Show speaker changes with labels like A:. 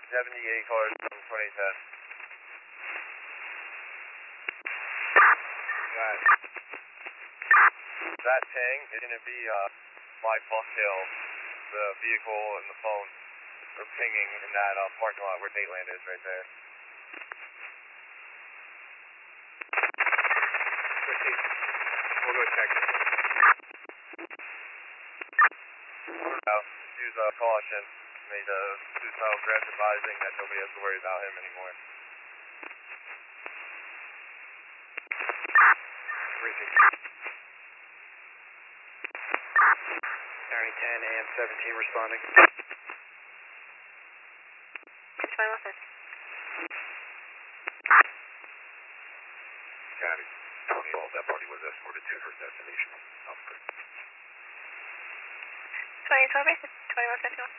A: 78 cars from 2010.
B: Got it.
A: That Tang is going to be my bucktail, the vehicle and the phone are pinging in that parking lot where Dateland is right there.
B: Proceed. We'll go check it.
A: Now, use caution. Made suicidal grabs advising that nobody has to worry about him anymore.
B: Proceed. County 10, AM 17 responding.
C: County 12, that party was escorted to her destination.
D: 2012, 2151.